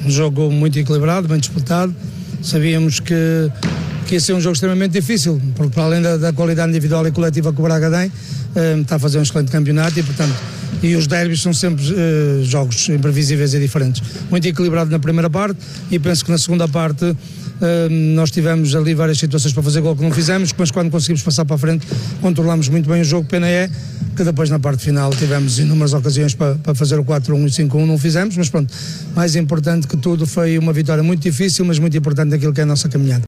Um jogo muito equilibrado, bem disputado. Sabíamos que ia ser um jogo extremamente difícil, porque para além da qualidade individual e coletiva que o Braga tem, está a fazer um excelente campeonato e, portanto, os derbys são sempre jogos imprevisíveis e diferentes. Muito equilibrado na primeira parte e penso que na segunda parte nós tivemos ali várias situações para fazer gol que não fizemos, mas quando conseguimos passar para a frente controlamos muito bem o jogo. Pena é que depois na parte final tivemos inúmeras ocasiões para fazer o 4-1 e 5-1, não fizemos, mas pronto, mais importante que tudo foi uma vitória muito difícil, mas muito importante naquilo que é a nossa caminhada.